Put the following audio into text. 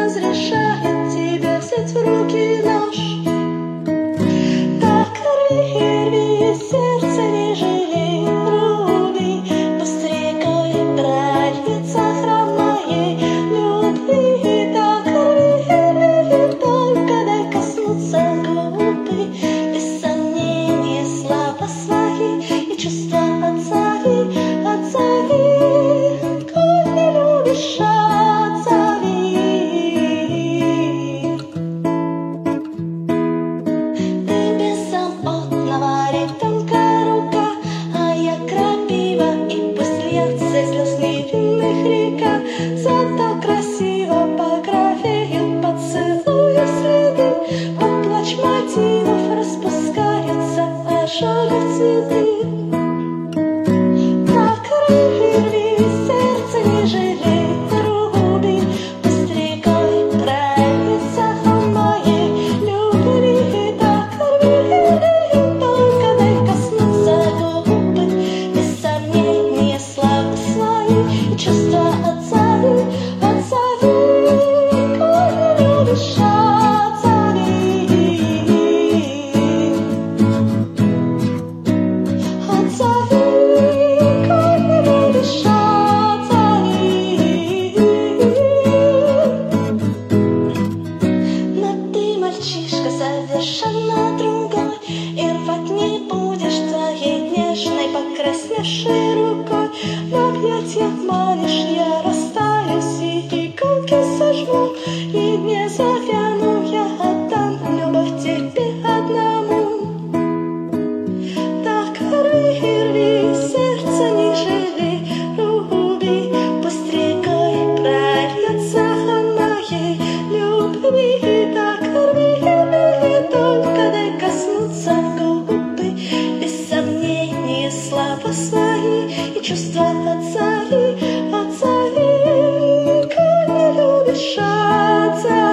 разрешает тебе взять в руки нож. Так рви сердце, не жалей, руби, пусть рекой прольется храм моей любви. Так рви, только дай коснуться губы, без сомнения слова свои и чувства отзови, отзови, коль не любишь, отзови. Ты беззаботного ребенка рука, а я крапива, и пусть льется слез невинных река. Зато красиво багровеют поцелуя следы, под плач мотивов распускаются ожогов цветы. Так рви сердце, не жалей, руби, пусть рекой прольется храм моей любви. Так рви, только дай коснуться губы, без сомнения слова свои и чувства отзови, отзови, коль не любишь, отзови, отзови, коль не любишь, отзови. Но ты, мальчишка, совершенно другой, и рвать не будешь твоей нежной покрасневшей рукой. В объятиях манишь, я растаюсь и иголки сожму, и не завяну, я отдам любовь тебе одному. Так рви сердце, не жалей, руби, пусть рекой прольется храм моей любви. Так рви, только дай коснуться губы, без сомнения слова свои и чувства отзови, отзови, коль не любишь, отзови.